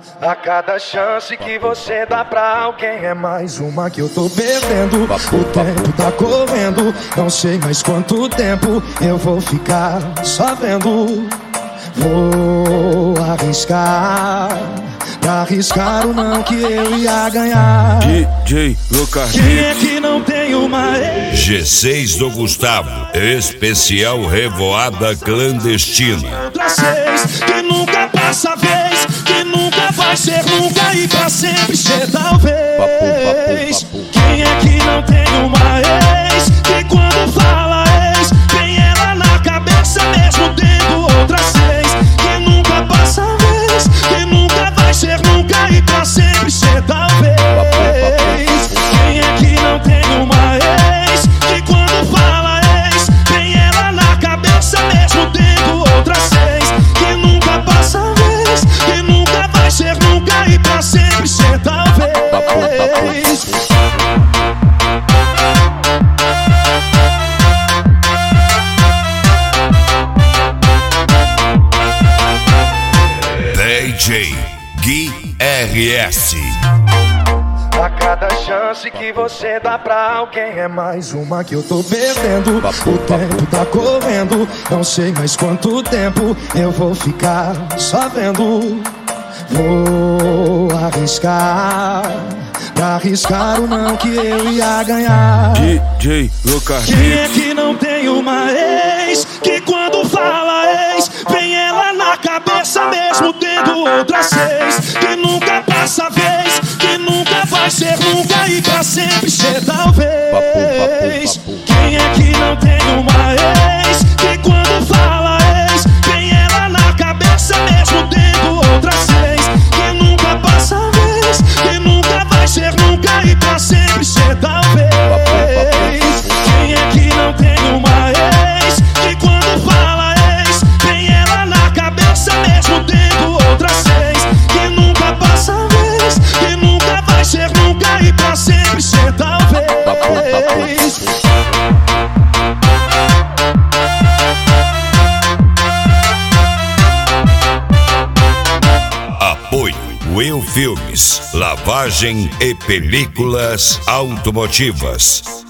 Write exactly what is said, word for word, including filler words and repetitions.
A cada chance que você dá pra alguém é mais uma que eu tô perdendo. O tempo tá correndo, não sei mais quanto tempo eu vou ficar só vendo. Vou arriscar, pra arriscar o não que eu ia ganhar. D J Lucas. Quem é que não tem uma ex? G seis do Gustavo, especial Revoada Clandestina. Outra seis, que nunca passa vez, que nunca vai ser nunca e pra sempre ser talvez. Quem é que não tem uma ex, que quando fala ex, tem ela na cabeça mesmo tendo outra seis, que nunca passa vez, que nunca vai ser nunca e pra sempre ser talvez. Quem é que não tem uma ex, que quando fala ex, tem ela na cabeça mesmo tendo outra seis, que nunca passa vez, que nunca vai ser nunca e pra sempre ser talvez. D J Gui R S. A cada chance que você dá pra alguém é mais uma que eu tô perdendo. O tempo tá correndo, não sei mais quanto tempo eu vou ficar só vendo. Vou arriscar, pra arriscar o não que eu ia ganhar. D J Lucas. Quem é que não tem uma ex, que quando fala ex, vem ela na cabeça mesmo tendo outra seis, que nunca passa vez, que nunca vai ser nunca e pra sempre ser talvez. Quem é que não tem uma ex, que quando fala ex, vem ela na cabeça mesmo tendo outra seis, que nunca passa vez, que nunca vai ser nunca e pra sempre ser talvez. Quem é que não tem uma ex, que quando fala ex, vem ela na cabeça mesmo tendo outra seis, que nunca passa vez, que nunca vai ser nunca e pra sempre ser talvez. Apoio Will Filmes, lavagem e películas automotivas.